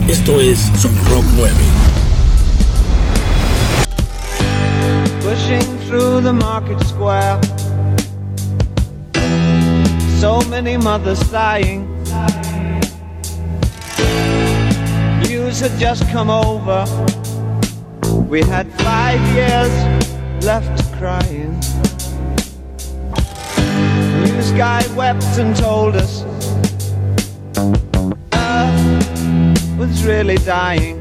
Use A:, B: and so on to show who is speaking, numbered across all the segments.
A: Esto es Son Rock 9.
B: Pushing through the market square, so many mothers sighing. News had just come over. We had 5 years left crying. News guy wept and told us Earth was really dying.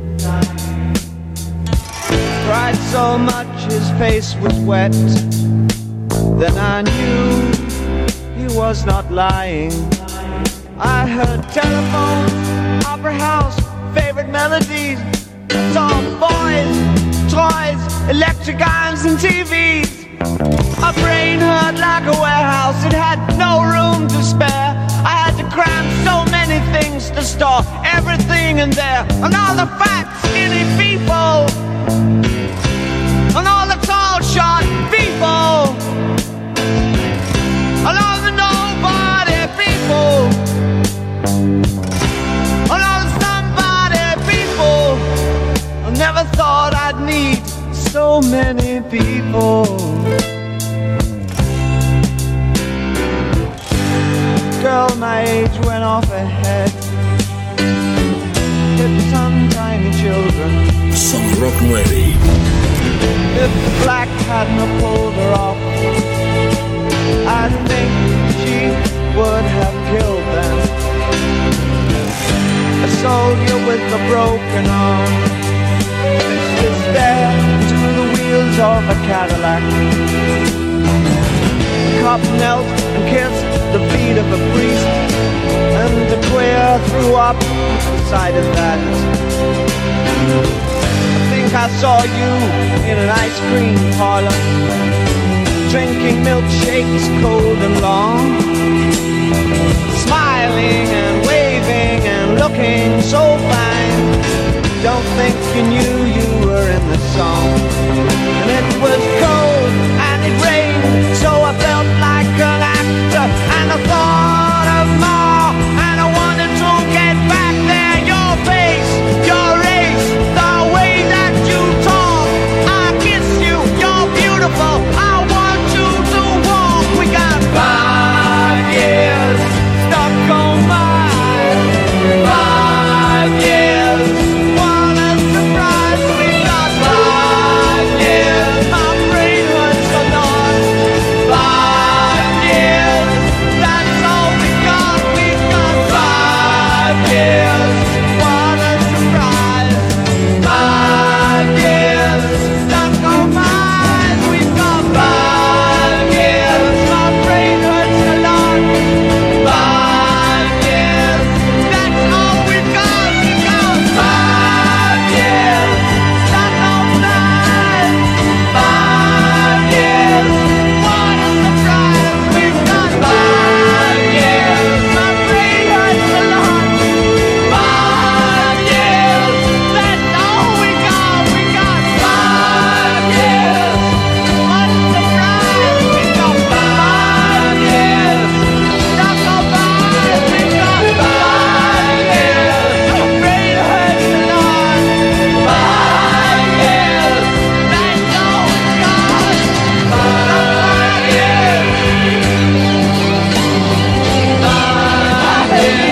B: Cried so much his face was wet. Then I knew he was not lying. I heard telephones, opera house, favorite melodies, saw boys, toys, electric irons and TVs. My brain hurt like a warehouse, it had no room to spare. I had to cram so many things to store everything in there. And all the fat, skinny people, and all the tall, short people, and all the nobody people, and all the somebody people. I never thought I'd need so many people. Girl my age went off ahead, hit some tiny children.
A: Son Rock 9.
B: If the black hadn't pulled her off, I think she would have killed them. A soldier with a broken arm is there to the wheels of a Cadillac. The cop knelt and kissed the feet of a priest, and the queer threw up beside of that. I saw you in an ice cream parlor, drinking milkshakes cold and long, smiling and waving and looking so fine. Don't think you knew you were in the song. And it was cold and it rained, so I felt like an actor, and I thought of more, and I wanted to get back there. Your face, your race, the way that you talk, I kiss you, you're beautiful, I want you to walk. We got 5 years stuck on my 5 years. What a surprise, we got 5 years. My brain hurts a lot. 5 years, that's all we got. We got 5 years. What a surprise. 5 years stuck on mine. We got 5 years. My brain hurts a lot. 5 years, that's all we got. We got 5 years stuck on mine. 5 years. What a surprise. We've got 5 years. My brain hurts a lot. 5 years. That's all we got. We got 5 years. What a surprise. We got 5 years. Stuck on mine. We got 5 years. My brain hurts a lot. 5 years. That's all we got. 5 years. 5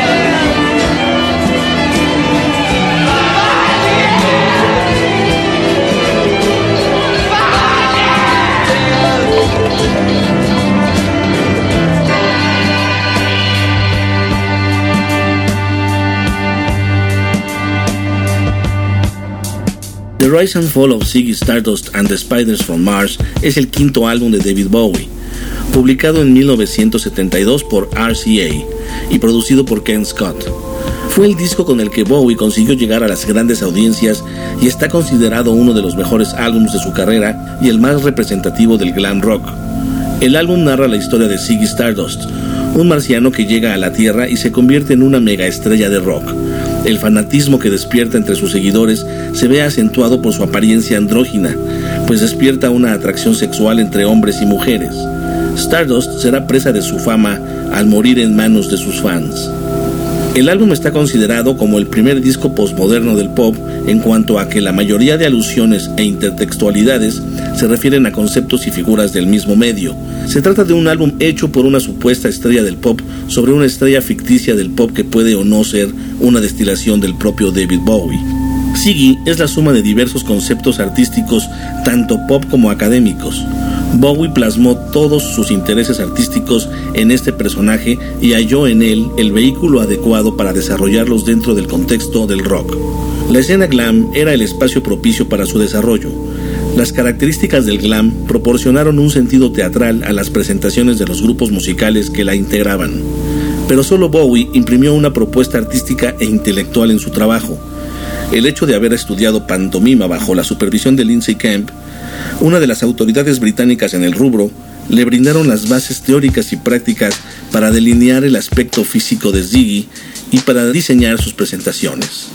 A: The Rise and Fall of Ziggy Stardust and the Spiders from Mars es el quinto álbum de David Bowie, publicado en 1972 por RCA y producido por Ken Scott. Fue el disco con el que Bowie consiguió llegar a las grandes audiencias y está considerado uno de los mejores álbumes de su carrera y el más representativo del glam rock. El álbum narra la historia de Ziggy Stardust, un marciano que llega a la Tierra y se convierte en una megaestrella de rock. El fanatismo que despierta entre sus seguidores se ve acentuado por su apariencia andrógina, pues despierta una atracción sexual entre hombres y mujeres. Stardust será presa de su fama al morir en manos de sus fans. El álbum está considerado como el primer disco postmoderno del pop en cuanto a que la mayoría de alusiones e intertextualidades se refieren a conceptos y figuras del mismo medio. Se trata de un álbum hecho por una supuesta estrella del pop sobre una estrella ficticia del pop que puede o no ser una destilación del propio David Bowie. Ziggy es la suma de diversos conceptos artísticos, tanto pop como académicos. Bowie plasmó todos sus intereses artísticos en este personaje y halló en él el vehículo adecuado para desarrollarlos dentro del contexto del rock. La escena glam era el espacio propicio para su desarrollo. Las características del glam proporcionaron un sentido teatral a las presentaciones de los grupos musicales que la integraban. Pero solo Bowie imprimió una propuesta artística e intelectual en su trabajo. El hecho de haber estudiado pantomima bajo la supervisión de Lindsay Kemp, una de las autoridades británicas en el rubro, le brindaron las bases teóricas y prácticas para delinear el aspecto físico de Ziggy y para diseñar sus presentaciones.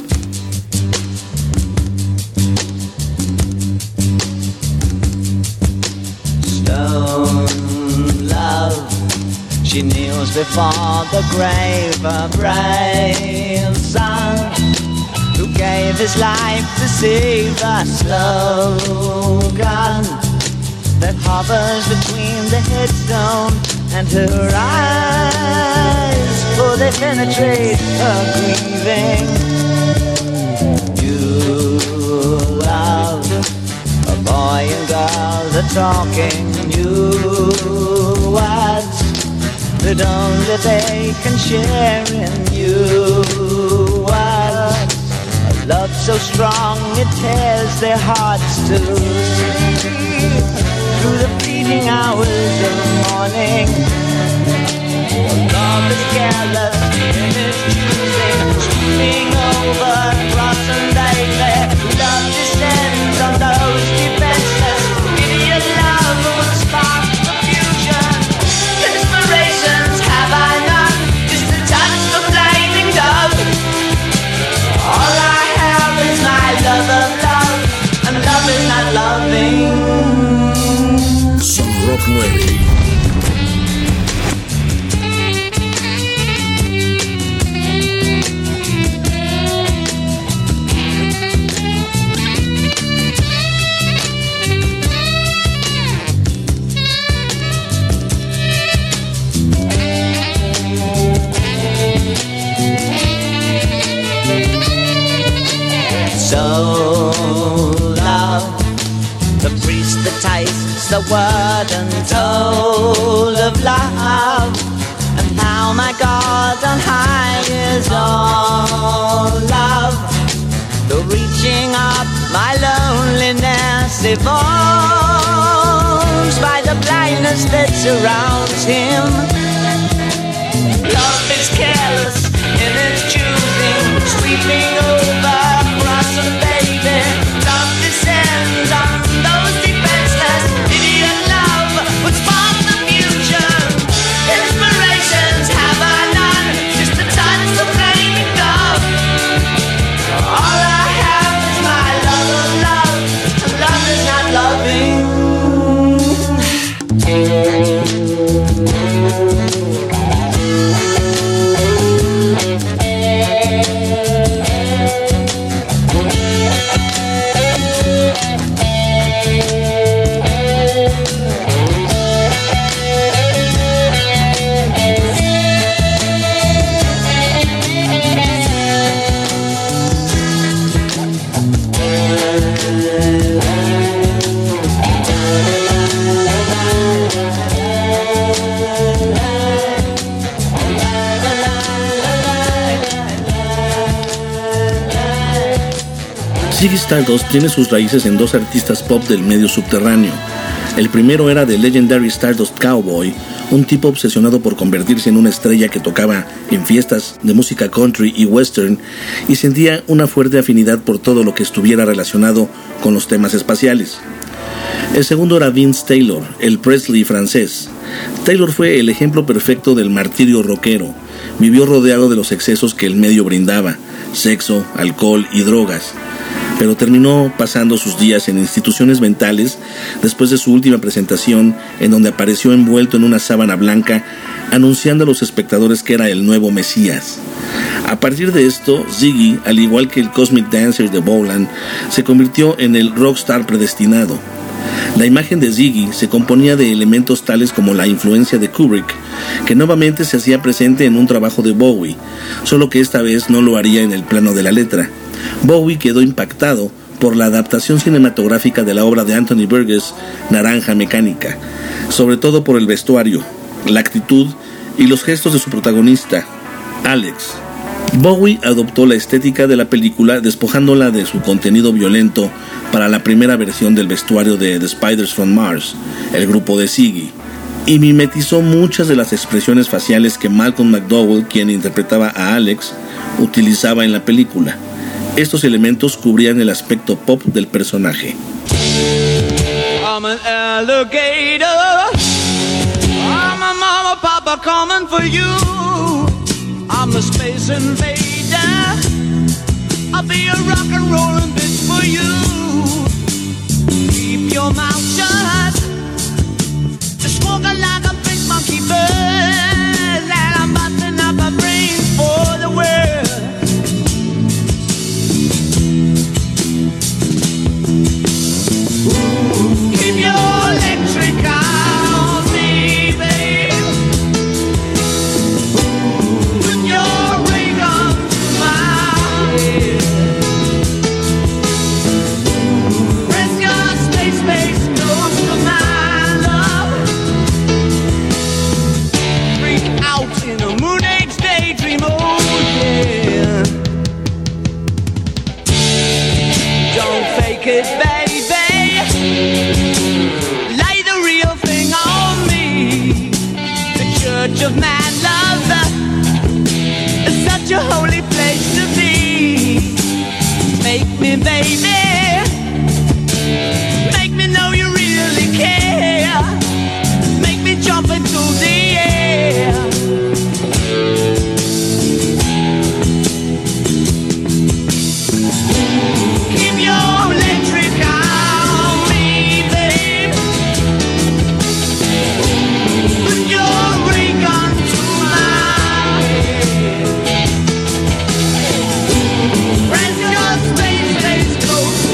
B: Stone love, she kneels before the grave, a brave son who gave his life to save a slogan that hovers between the headstone and her eyes, for they penetrate her grieving. You love, a boy and girl, the talking new words that only they can share in you. Love so strong it tears their hearts to sleep through the fleeting hours of morning. Love is careless in its choosing, sweeping over cross and baby. Love descends on those defenseless. Idiot love would spark confusion. Inspirations have I none, just to touch the flaming dove. All I is my love of love, and love is not loving.
A: Son Rock 9.
B: So love, the priest that tastes the word untold of love, and how my God on high is all love. The reaching up my loneliness evolves by the blindness that surrounds him. Love is careless in its choosing, sweeping over cross and baby. Love descends on those defenseless. Idiot love would spark the fusion. Inspirations have I none, just to touch the flaming dove. All I have is my love of love, and love is not loving.
A: Ziggy Stardust tiene sus raíces en dos artistas pop del medio subterráneo. El primero era The Legendary Stardust Cowboy, un tipo obsesionado por convertirse en una estrella que tocaba en fiestas de música country y western y sentía una fuerte afinidad por todo lo que estuviera relacionado con los temas espaciales. El segundo era Vince Taylor, el Presley francés. Taylor fue el ejemplo perfecto del martirio rockero. Vivió rodeado de los excesos que el medio brindaba, sexo, alcohol y drogas, pero terminó pasando sus días en instituciones mentales después de su última presentación, en donde apareció envuelto en una sábana blanca anunciando a los espectadores que era el nuevo Mesías. A partir de esto, Ziggy, al igual que el Cosmic Dancer de Bolan, se convirtió en el rockstar predestinado. La imagen de Ziggy se componía de elementos tales como la influencia de Kubrick, que nuevamente se hacía presente en un trabajo de Bowie, solo que esta vez no lo haría en el plano de la letra. Bowie quedó impactado por la adaptación cinematográfica de la obra de Anthony Burgess, Naranja Mecánica, sobre todo por el vestuario, la actitud y los gestos de su protagonista, Alex. Bowie adoptó la estética de la película despojándola de su contenido violento para la primera versión del vestuario de The Spiders from Mars, el grupo de Ziggy, y mimetizó muchas de las expresiones faciales que Malcolm McDowell, quien interpretaba a Alex, utilizaba en la película. Estos elementos cubrían el aspecto pop del personaje.
B: I'm an alligator. I'm a mama, papa coming for you. I'm a space invader. I'll be a rock and rollin' bitch for you. Keep your mouth shut. Just walking like a big monkey bird. And I'm busting up a brain for the world. Keep your electric on me, babe. Put your ring on my head. Press your space close to my love. Freak out in a moon age daydream, oh yeah. Don't fake it, baby. Lay the real thing on me. The church of man love is such a holy place to be. Make me, baby. Make me know you really care. Make me jump into the air. Keep your electric on me, babe. Put your ring onto my head. Press your space close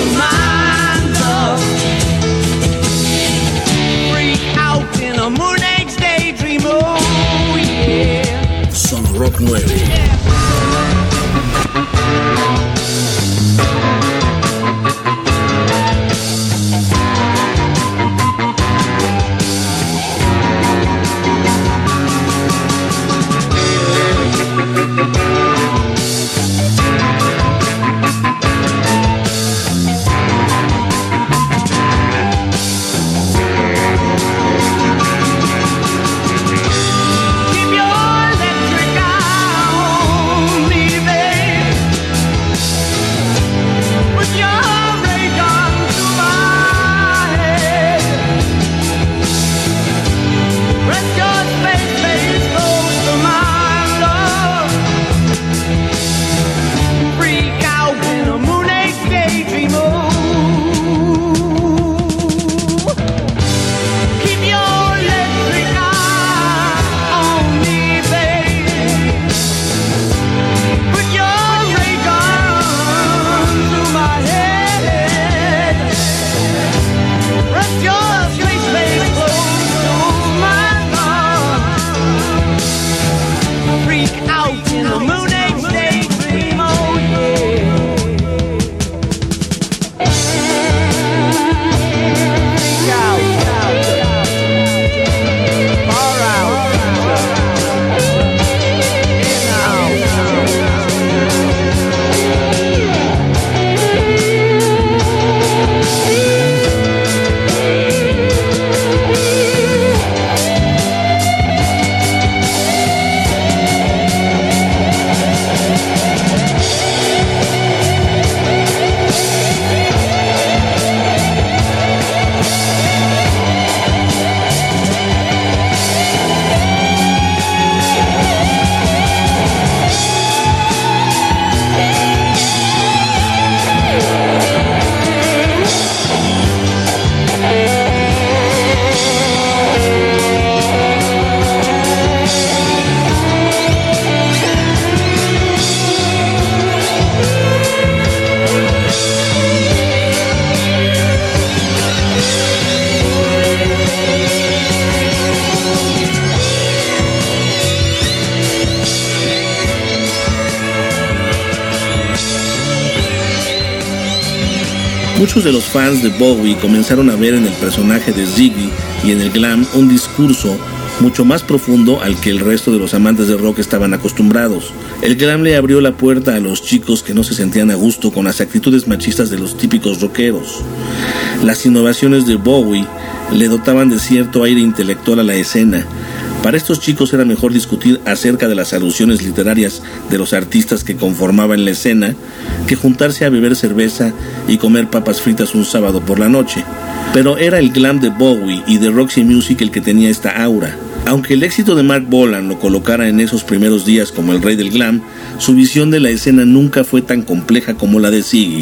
A: Muchos de los fans de Bowie comenzaron a ver en el personaje de Ziggy y en el glam un discurso mucho más profundo al que el resto de los amantes del rock estaban acostumbrados. El glam le abrió la puerta a los chicos que no se sentían a gusto con las actitudes machistas de los típicos rockeros. Las innovaciones de Bowie le dotaban de cierto aire intelectual a la escena. Para estos chicos era mejor discutir acerca de las alusiones literarias de los artistas que conformaban la escena que juntarse a beber cerveza y comer papas fritas un sábado por la noche. Pero era el glam de Bowie y de Roxy Music el que tenía esta aura. Aunque el éxito de Mark Bolan lo colocara en esos primeros días como el rey del glam, su visión de la escena nunca fue tan compleja como la de Ziggy.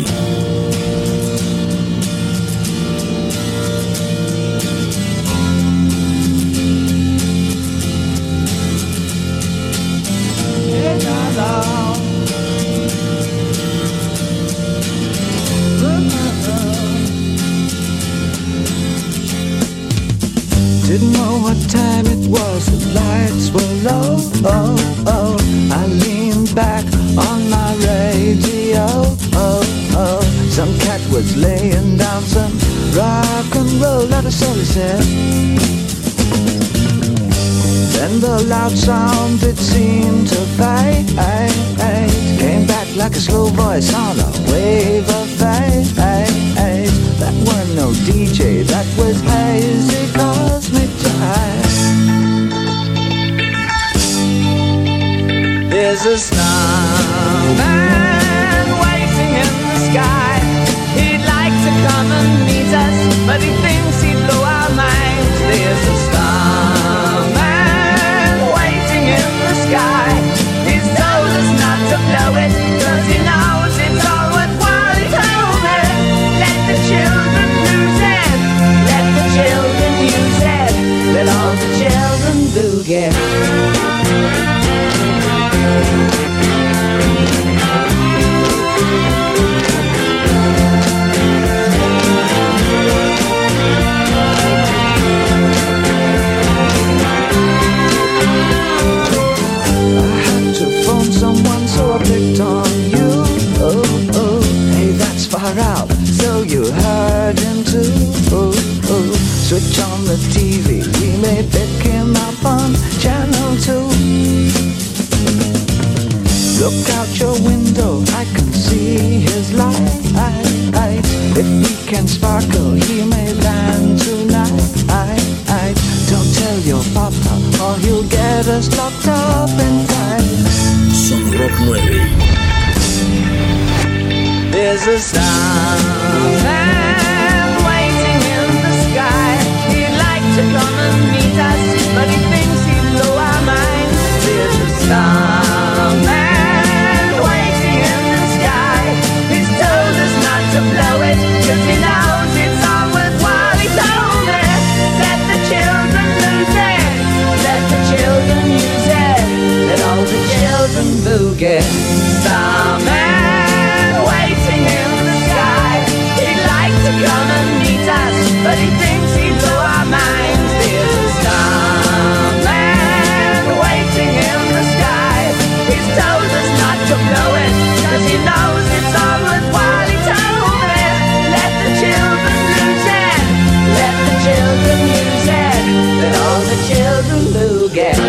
B: Didn't know what time it was, the lights were low, oh, oh. I leaned back on my radio, oh, oh. Some cat was laying down some rock and roll, that is all he said. Then the loud sound, it seemed to fade, came back like a slow voice on a wave of fade. That weren't no DJ, that was hazy cosmic jive. There's a starman waiting in the sky. He'd like to come and meet us, but he thinks he'd blow our minds. There's a starman waiting in the sky. He's told us not to blow it, 'cause he knows it's all worthwhile. He told me, let the children lose it, let the children use it, let all the children boogie. Picked on you, oh, oh. Hey, that's far out, so you heard him too, oh, oh. Switch on the TV, we may pick him up on channel 2. Look out your window, I can see his light. If we can sparkle, he may land tonight. Don't tell your papa, or he'll get us locked up in time.
A: Son Rock 9.
B: There's a starman waiting in the sky. He'd like to come and meet us, but he thinks he'd blow our minds. There's a starman waiting in the sky. He's told us not to blow it, 'cause he knows it's all worthwhile. He told me, let the children lose it, let the children use it, let all the children boogie. Starman waiting in the sky. He'd like to come and meet us, but he thinks he'd blow our minds. There's a starman waiting in the sky. He's told us not to blow it, 'cause he knows it's all worthwhile. He told me, let the children lose it, let the children use it, let all the children boogie.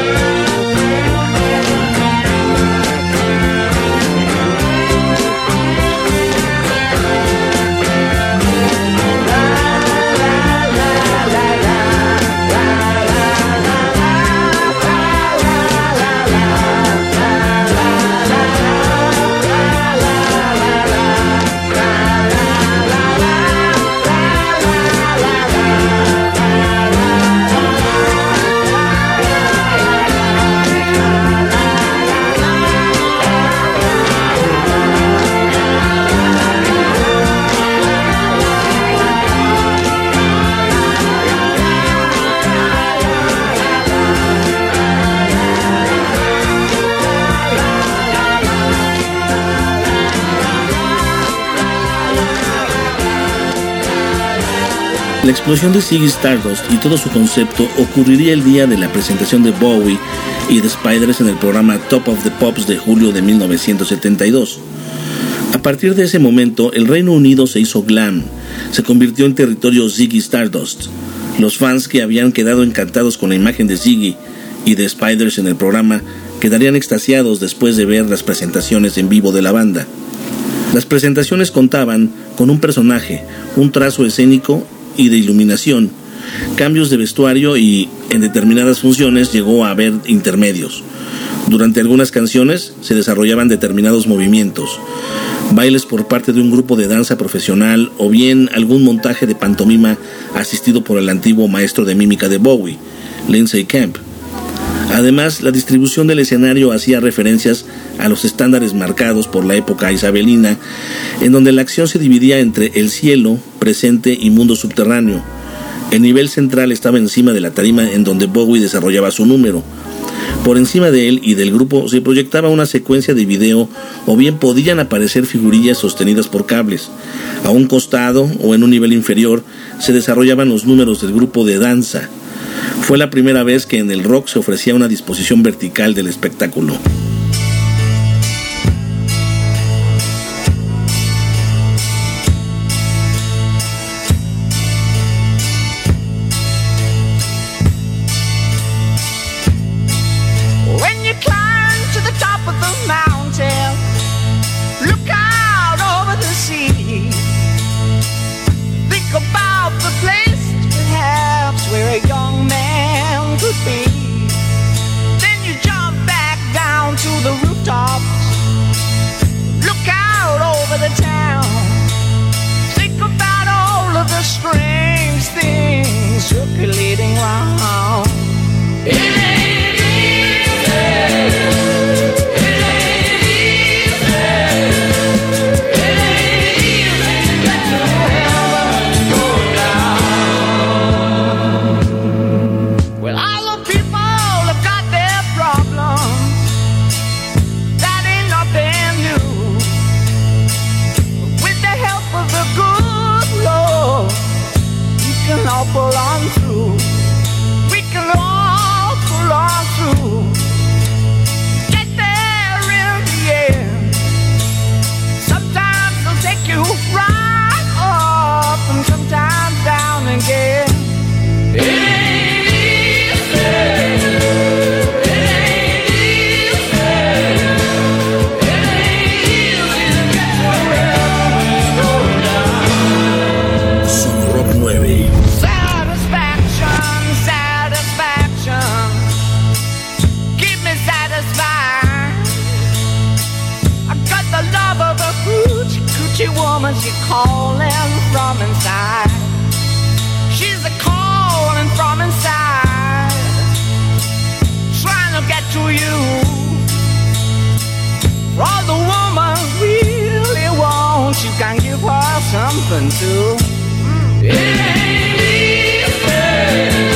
A: La explosión de Ziggy Stardust y todo su concepto ocurriría el día de la presentación de Bowie y The Spiders en el programa Top of the Pops de julio de 1972. A partir de ese momento, el Reino Unido se hizo glam, se convirtió en territorio Ziggy Stardust. Los fans que habían quedado encantados con la imagen de Ziggy y de Spiders en el programa quedarían extasiados después de ver las presentaciones en vivo de la banda. Las presentaciones contaban con un personaje, un trazo escénico y de iluminación, cambios de vestuario y, en determinadas funciones, llegó a haber intermedios. Durante algunas canciones se desarrollaban determinados movimientos, bailes por parte de un grupo de danza profesional o bien algún montaje de pantomima asistido por el antiguo maestro de mímica de Bowie, Lindsay Kemp. Además, la distribución del escenario hacía referencias a los estándares marcados por la época isabelina, en donde la acción se dividía entre el cielo, presente y mundo subterráneo. El nivel central estaba encima de la tarima en donde Bowie desarrollaba su número. Por encima de él y del grupo se proyectaba una secuencia de video o bien podían aparecer figurillas sostenidas por cables. A un costado o en un nivel inferior se desarrollaban los números del grupo de danza. Fue la primera vez que en el rock se ofrecía una disposición vertical del espectáculo.
B: Circulating round. It ain't easy. It ain't easy. It ain't easy to get to heaven and go down. Well, all the people have got their problems. That ain't nothing new. With the help of the good Lord, we can all pull on through. We can all pull on through. Get there in the end. Sometimes they'll take you right up and sometimes down again. It ain't easy. It ain't easy. It ain't easy to get to heaven and go down.
A: Son Rock 9.
B: Woman, she calling from inside. She's a calling from inside, trying to get to you. For all the woman really wants, you can give her something to. It ain't easy.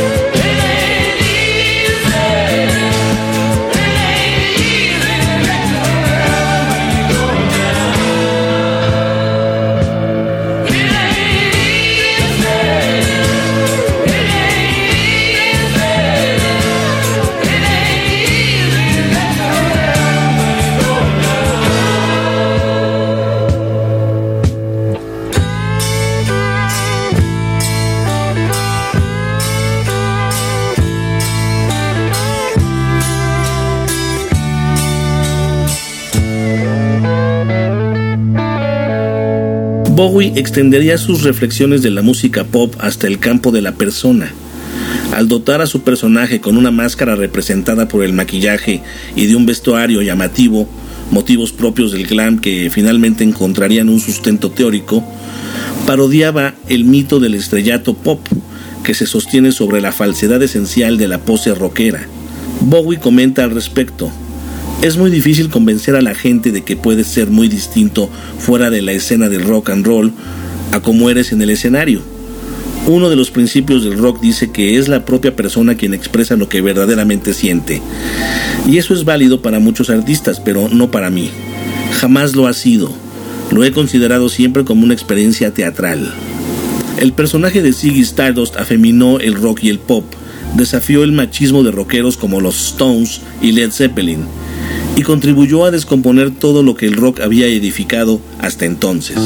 A: Bowie extendería sus reflexiones de la música pop hasta el campo de la persona. Al dotar a su personaje con una máscara representada por el maquillaje y de un vestuario llamativo, motivos propios del glam que finalmente encontrarían un sustento teórico, parodiaba el mito del estrellato pop, que se sostiene sobre la falsedad esencial de la pose rockera. Bowie comenta al respecto: es muy difícil convencer a la gente de que puedes ser muy distinto fuera de la escena del rock and roll a como eres en el escenario. Uno de los principios del rock dice que es la propia persona quien expresa lo que verdaderamente siente. Y eso es válido para muchos artistas, pero no para mí. Jamás lo ha sido. Lo he considerado siempre como una experiencia teatral. El personaje de Ziggy Stardust afeminó el rock y el pop, desafió el machismo de rockeros como los Stones y Led Zeppelin, y contribuyó a descomponer todo lo que el rock había edificado hasta entonces.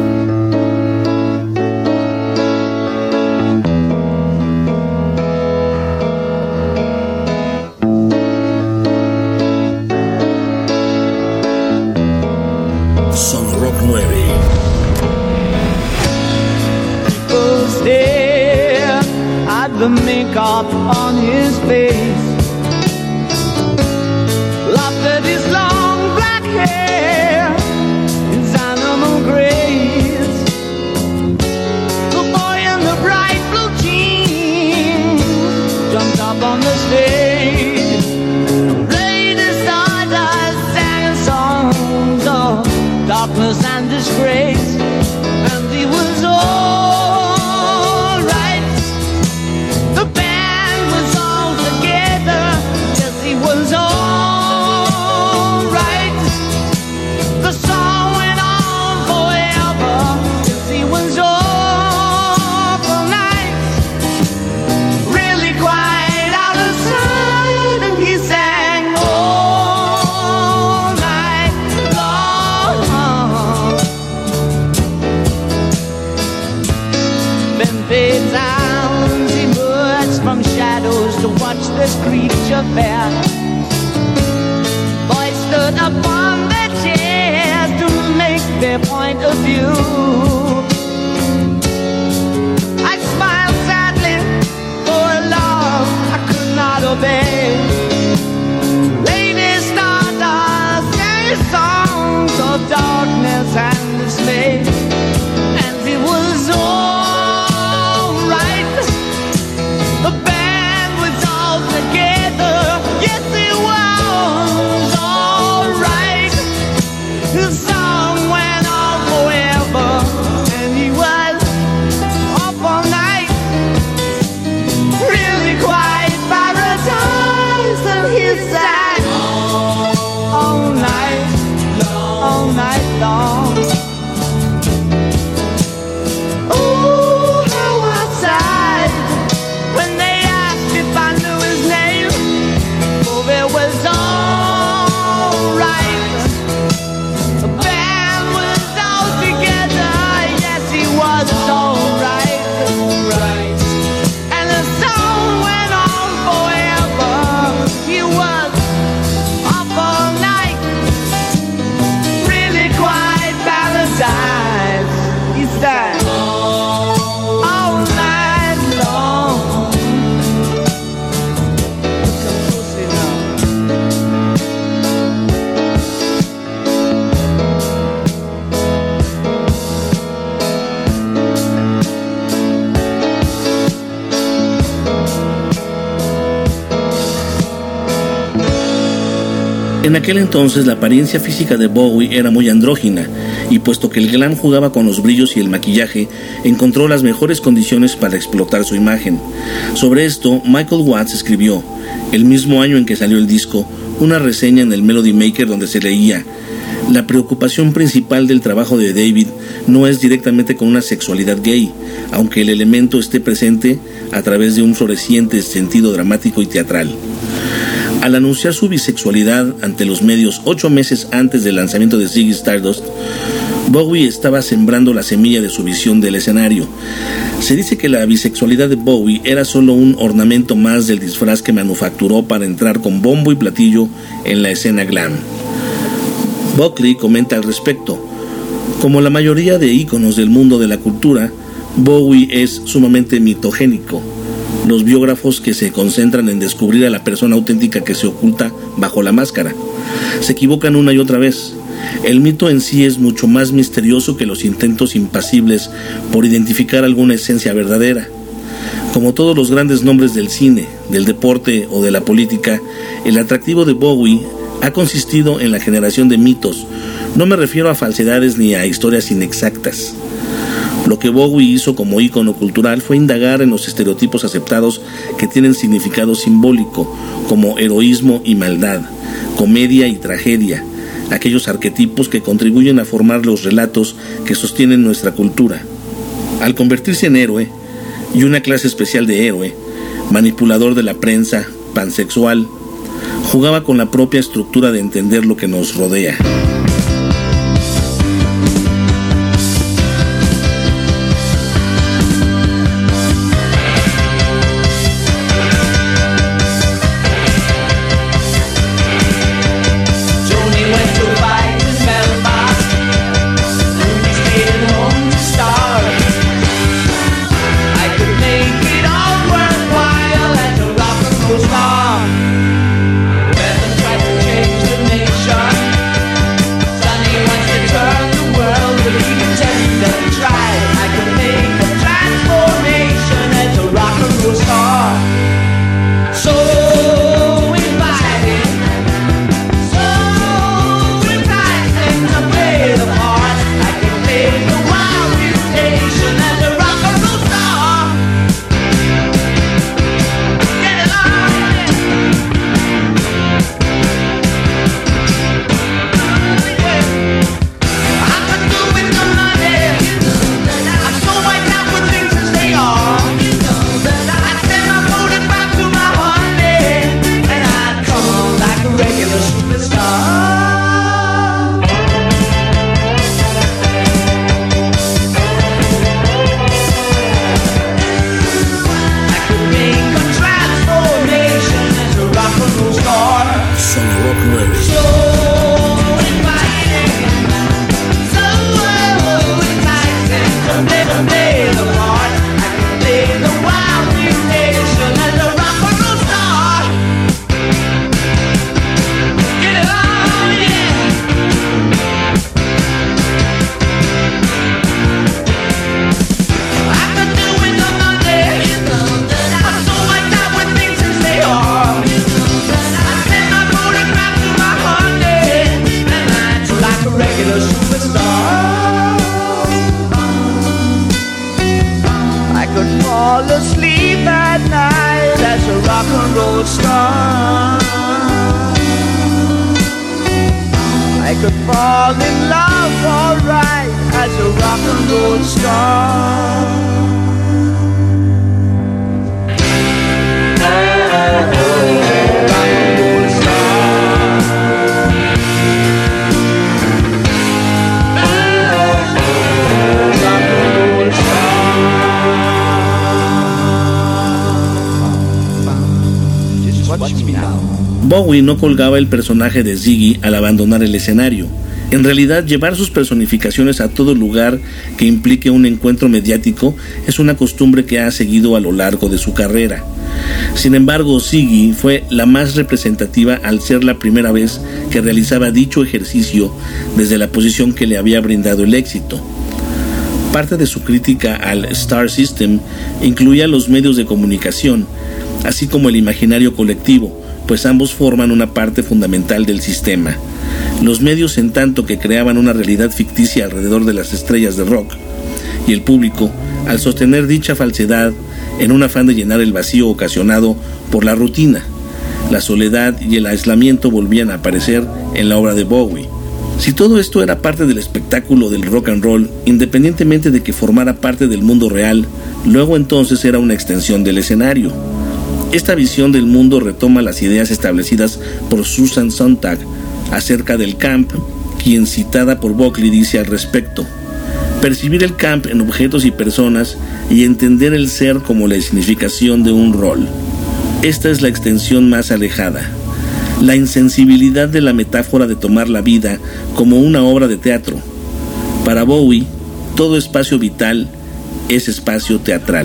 B: The makeup on his face, laughed at his long black hair, his animal grace. The boy in the bright blue jeans jumped up on the stage, played his stardust, sang songs of darkness and disgrace, and he was all this creature fair. Boys stood upon their chairs to make their point of view. I smiled sadly for a love I could not obey. Lady Stardust sang songs of darkness and dismay, and it was all right. The band was all together. Yes, it was all right. The song went on forever, and he was up all night. Really quite paradise, and he sang all night long.
A: En aquel entonces la apariencia física de Bowie era muy andrógina, y puesto que el glam jugaba con los brillos y el maquillaje, encontró las mejores condiciones para explotar su imagen. Sobre esto, Michael Watts escribió, el mismo año en que salió el disco, una reseña en el Melody Maker donde se leía: la preocupación principal del trabajo de David no es directamente con una sexualidad gay, aunque el elemento esté presente a través de un floreciente sentido dramático y teatral. Al anunciar su bisexualidad ante los medios 8 meses antes del lanzamiento de Ziggy Stardust, Bowie estaba sembrando la semilla de su visión del escenario. Se dice que la bisexualidad de Bowie era solo un ornamento más del disfraz que manufacturó para entrar con bombo y platillo en la escena glam. Buckley comenta al respecto: como la mayoría de íconos del mundo de la cultura, Bowie es sumamente mitogénico. Los biógrafos que se concentran en descubrir a la persona auténtica que se oculta bajo la máscara se equivocan una y otra vez. El mito en sí es mucho más misterioso que los intentos impasibles por identificar alguna esencia verdadera. Como todos los grandes nombres del cine, del deporte o de la política, el atractivo de Bowie ha consistido en la generación de mitos. No me refiero a falsedades ni a historias inexactas. Lo que Bowie hizo como ícono cultural fue indagar en los estereotipos aceptados que tienen significado simbólico, como heroísmo y maldad, comedia y tragedia, aquellos arquetipos que contribuyen a formar los relatos que sostienen nuestra cultura. Al convertirse en héroe, y una clase especial de héroe, manipulador de la prensa, pansexual, Jugaba con la propia estructura de entender lo que nos rodea. Bowie no colgaba el personaje de Ziggy al abandonar el escenario. En realidad, llevar sus personificaciones a todo lugar que implique un encuentro mediático es una costumbre que ha seguido a lo largo de su carrera. Sin embargo, Ziggy fue la más representativa al ser la primera vez que realizaba dicho ejercicio desde la posición que le había brindado el éxito. Parte de su crítica al Star System incluía los medios de comunicación, así como el imaginario colectivo, pues ambos forman una parte fundamental del sistema. Los medios, en tanto que creaban una realidad ficticia alrededor de las estrellas de rock, y el público, al sostener dicha falsedad en un afán de llenar el vacío ocasionado por la rutina. La soledad y el aislamiento volvían a aparecer en la obra de Bowie. Si todo esto era parte del espectáculo del rock and roll, independientemente de que formara parte del mundo real, luego entonces era una extensión del escenario. Esta visión del mundo retoma las ideas establecidas por Susan Sontag acerca del camp, quien, citada por Buckley, dice al respecto: percibir el camp en objetos y personas y entender el ser como la significación de un rol. Esta es la extensión más alejada. La insensibilidad de la metáfora de tomar la vida como una obra de teatro. Para Bowie, todo espacio vital es espacio teatral.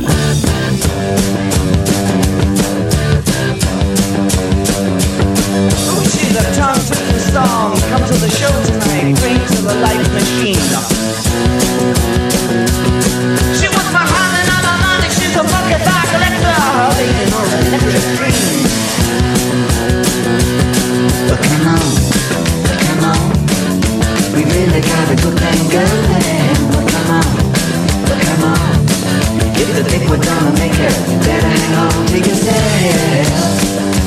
B: Come to the show tonight, Queens of the Life Machine. She wants my heart and all my money. She's a bucket bar collector, waiting on electric dreams. But come on, we really got a good thing going. But come on, if you think we're gonna make it, better hang on to yourself.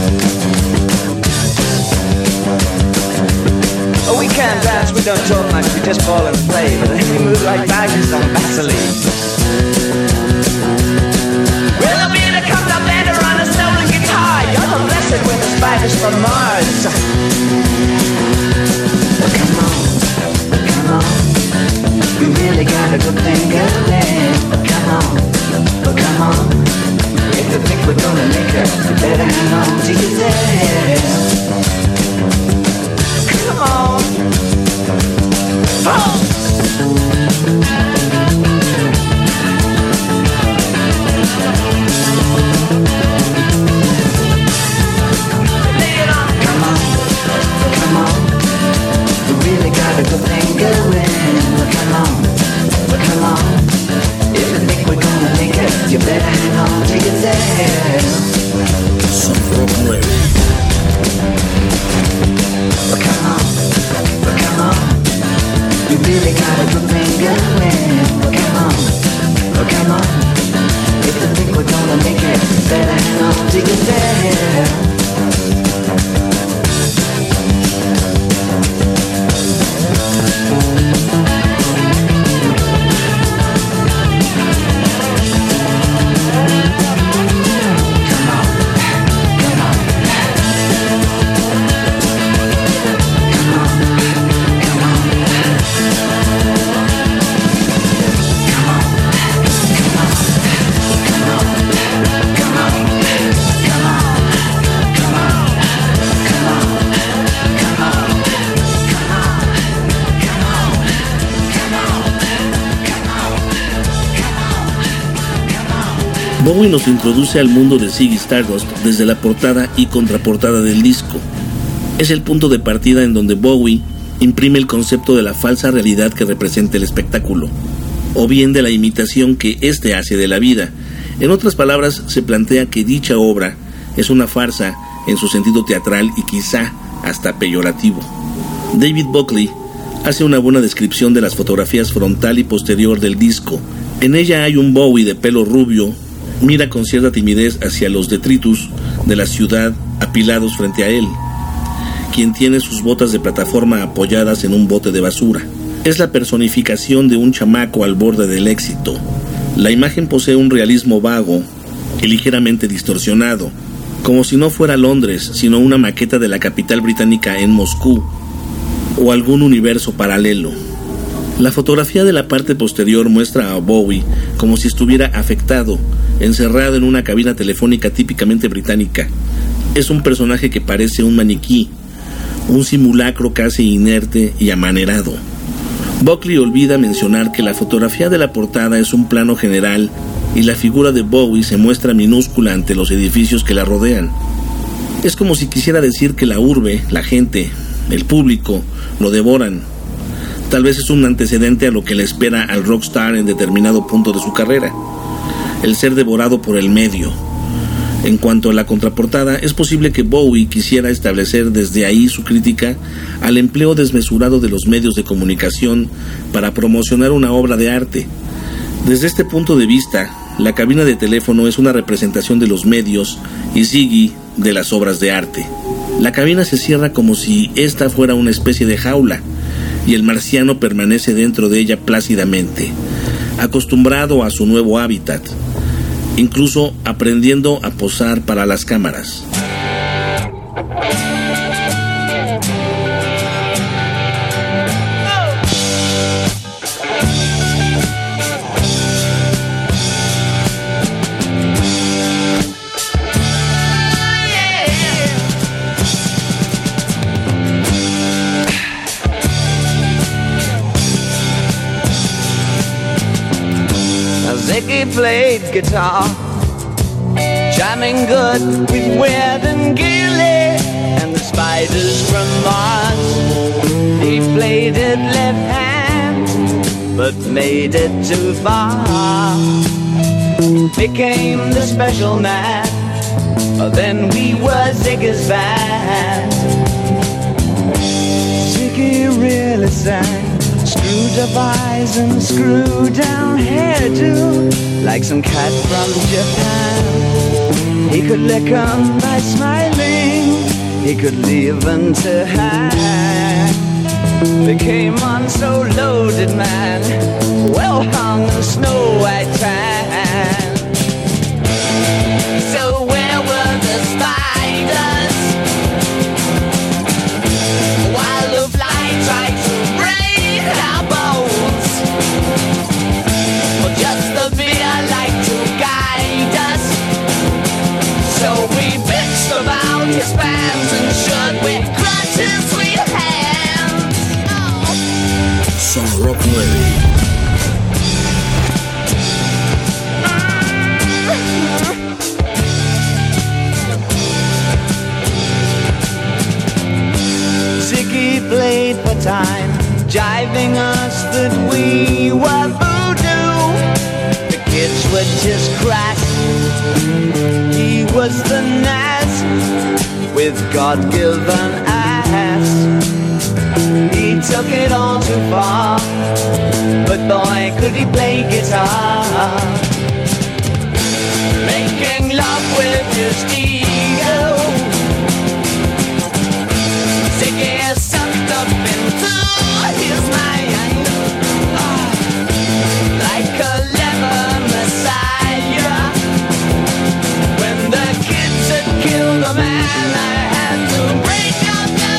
B: We can't dance, we don't talk much, we just ball and play. But then we move like badgers on Vaseline. Well, the beer that comes up later on a stolen guitar. You're the blessed with a spiders from Mars. Well, come on, we really got a good thing going. Come on, if you think we're gonna make it, you better hang on to yourself. Come on, oh! A good thing going. Come on. If you think we're gonna make it, you better hang on to yourself.
A: Some rock ready.
B: Come on. We really got a good thing going. Come on. If you think we're gonna make it, you better hang on to yourself.
A: Bowie nos introduce al mundo de Ziggy Stardust desde la portada y contraportada del disco. Es el punto de partida en donde Bowie imprime el concepto de la falsa realidad que representa el espectáculo, o bien de la imitación que éste hace de la vida. En otras palabras, se plantea que dicha obra es una farsa en su sentido teatral y quizá hasta peyorativo. David Buckley hace una buena descripción de las fotografías frontal y posterior del disco. En ella hay un Bowie de pelo rubio, mira con cierta timidez hacia los detritus de la ciudad apilados frente a él, quien tiene sus botas de plataforma apoyadas en un bote de basura. Es la personificación de un chamaco al borde del éxito. La imagen posee un realismo vago y ligeramente distorsionado, como si no fuera Londres, sino una maqueta de la capital británica en Moscú, o algún universo paralelo. La fotografía de la parte posterior muestra a Bowie como si estuviera afectado, encerrado en una cabina telefónica típicamente británica. Es un personaje que parece un maniquí, un simulacro casi inerte y amanerado. Buckley olvida mencionar que la fotografía de la portada es un plano general y la figura de Bowie se muestra minúscula ante los edificios que la rodean. Es como si quisiera decir que la urbe, la gente, el público, lo devoran. Tal vez es un antecedente a lo que le espera al rockstar en determinado punto de su carrera, el ser devorado por el medio. En cuanto a la contraportada, es posible que Bowie quisiera establecer desde ahí su crítica al empleo desmesurado de los medios de comunicación para promocionar una obra de arte. Desde este punto de vista, la cabina de teléfono es una representación de los medios y Ziggy de las obras de arte. La cabina se cierra como si esta fuera una especie de jaula, y el marciano permanece dentro de ella plácidamente, acostumbrado a su nuevo hábitat, incluso aprendiendo a posar para las cámaras.
B: Ziggy played guitar, jamming good with Weird and Gilly and the Spiders from Mars. He played it left hand, but made it too far. Became the special man, then we were Ziggy's band. Ziggy really sang, screwed up eyes and screwed down hairdo, like some cat from Japan. He could lick 'em by smiling, he could leave 'em to hang. Became on so loaded man, well hung in snow white tan. So where were the spiders
A: son Rock 9.
B: Ziggy played for time, jiving us that we were voodoo. The kids were just crass. He was the Nas with God-given ass. He took it all too far, but boy, could he play guitar. Making love with his ego. Ziggy sucked up into his mind, like a leather messiah. When the kids had killed a man, I had to break up the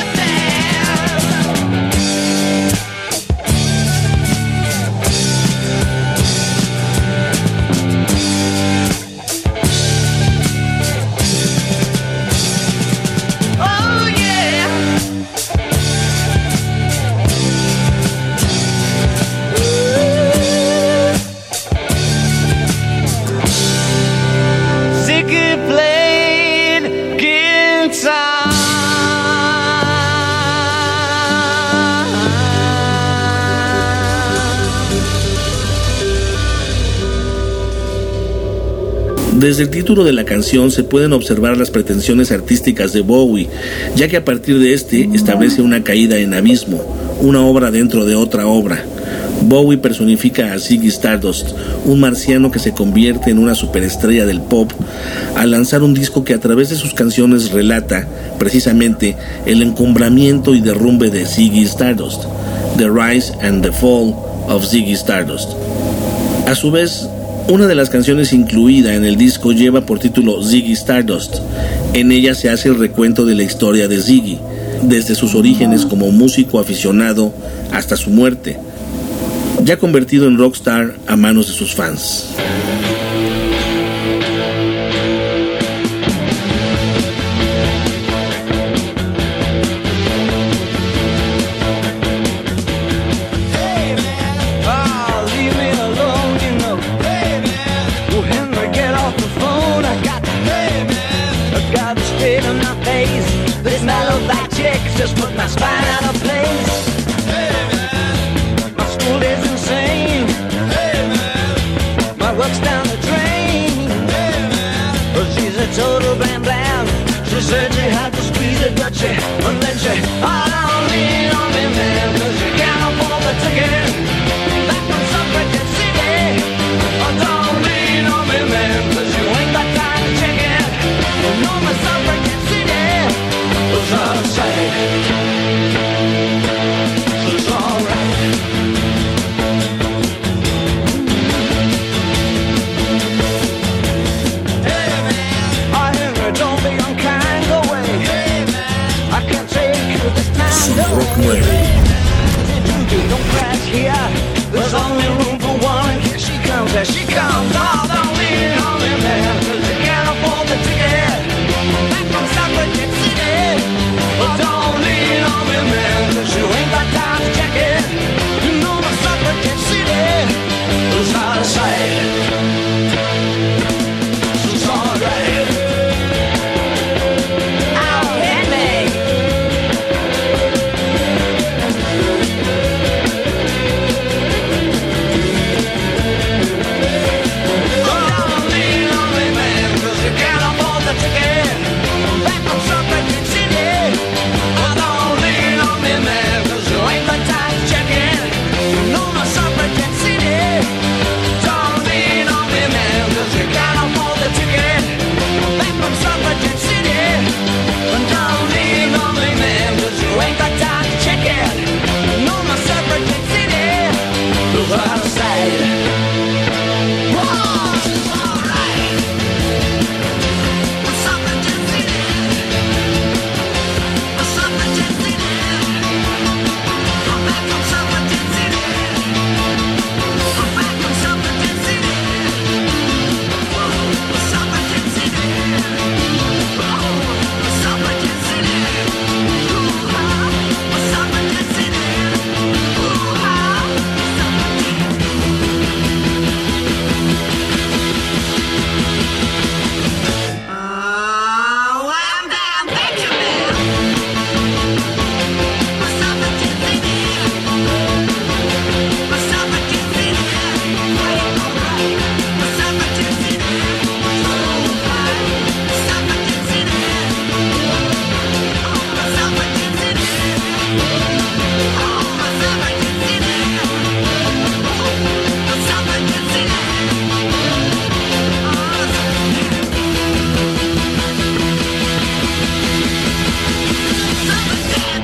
B: oh yeah. Ziggy played guitar.
A: Desde el título de la canción se pueden observar las pretensiones artísticas de Bowie, ya que a partir de este establece una caída en abismo, una obra dentro de otra obra. Bowie personifica a Ziggy Stardust, un marciano que se convierte en una superestrella del pop al lanzar un disco que a través de sus canciones relata precisamente el encumbramiento y derrumbe de Ziggy Stardust, The Rise and the Fall of Ziggy Stardust. A su vez, una de las canciones incluida en el disco lleva por título Ziggy Stardust. En ella se hace el recuento de la historia de Ziggy, desde sus orígenes como músico aficionado hasta su muerte, ya convertido en rockstar a manos de sus fans.
B: Just put my spine out of place. Hey man, my school is insane. Hey man, my work's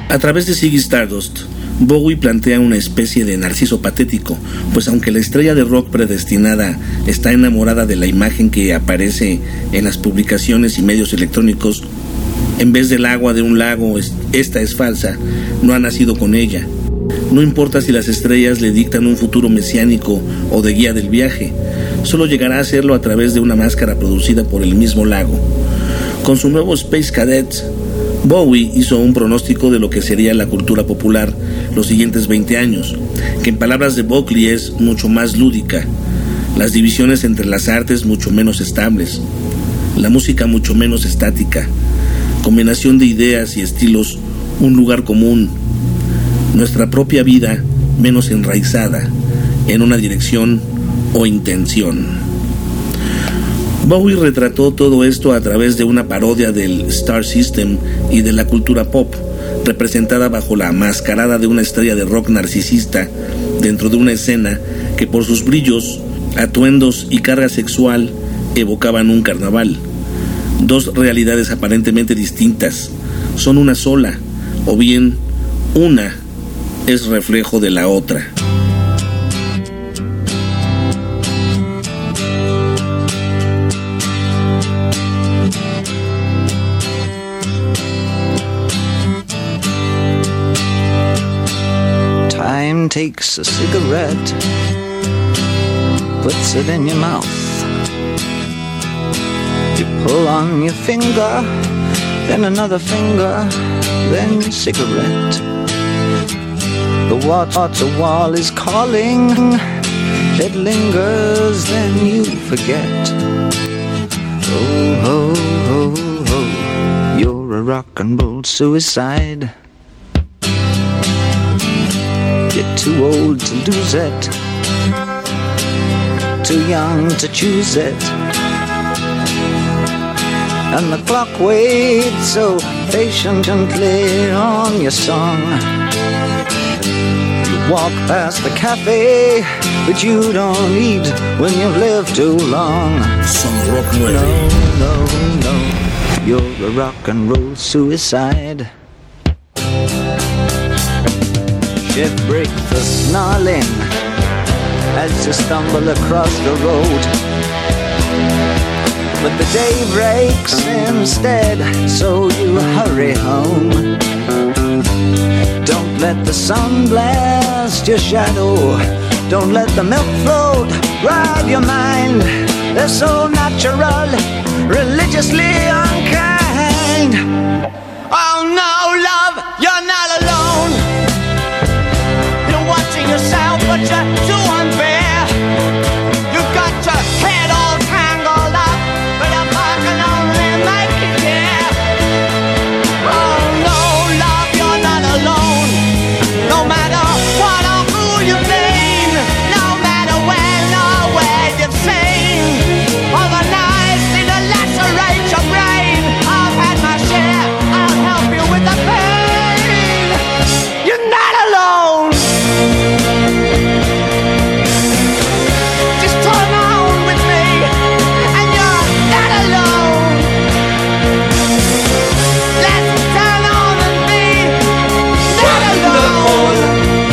A: A través de Ziggy Stardust, Bowie plantea una especie de narciso patético, pues aunque la estrella de rock predestinada está enamorada de la imagen que aparece en las publicaciones y medios electrónicos, en vez del agua de un lago, esta es falsa, no ha nacido con ella. No importa si las estrellas le dictan un futuro mesiánico o de guía del viaje, solo llegará a hacerlo a través de una máscara producida por el mismo lago. Con su nuevo Space Cadet, Bowie hizo un pronóstico de lo que sería la cultura popular los siguientes 20 años, que en palabras de Buckley es mucho más lúdica, las divisiones entre las artes mucho menos estables, la música mucho menos estática, combinación de ideas y estilos, un lugar común, nuestra propia vida menos enraizada en una dirección o intención. Bowie retrató todo esto a través de una parodia del Star System y de la cultura pop, representada bajo la mascarada de una estrella de rock narcisista dentro de una escena que por sus brillos, atuendos y carga sexual evocaban un carnaval. Dos realidades aparentemente distintas son una sola, o bien una es reflejo de la otra.
B: Time takes a cigarette, puts it in your mouth. You pull on your finger, then another finger, then cigarette. The water wall is calling, it lingers, then you forget. Oh, ho, ho, ho, you're a rock and roll suicide. You're too old to lose it, too young to choose it. And the clock waits so patiently on your song. You walk past the cafe, but you don't eat when you've lived too long.
A: Sono Rock 9.
B: No, no, no, you're a rock and roll suicide. Shift break the snarling as you stumble across the road. But the day breaks instead, so you hurry home. Don't let the sun blast your shadow, don't let the milk float rob your mind. They're so natural, religiously unkind. Oh no, love, you're not alone. Watching yourself, but you're too unfair. You've got your head all tangled up, but a buck can only make you care. Oh no, love, you're not alone. No matter what or who you've been, no matter when or where you've seen, all the nights need to lacerate your brain. I've had my share, I'll help you with the pain. You're not alone. Just turn on with me, and you're not alone. Let's turn on and be not alone.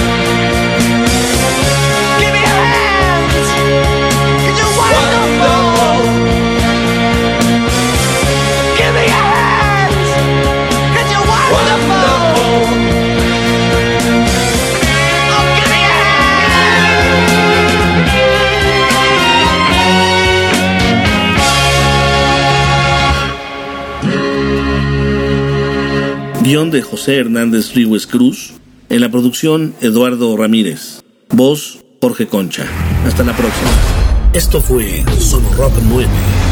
B: Give me your hands, 'cause you're wonderful. Give me your hands, 'cause you're wonderful.
A: Guión de José Hernández Ríguez Cruz. En la producción, Eduardo Ramírez. Voz, Jorge Concha. Hasta la próxima.
C: Esto fue Sono Rock 9.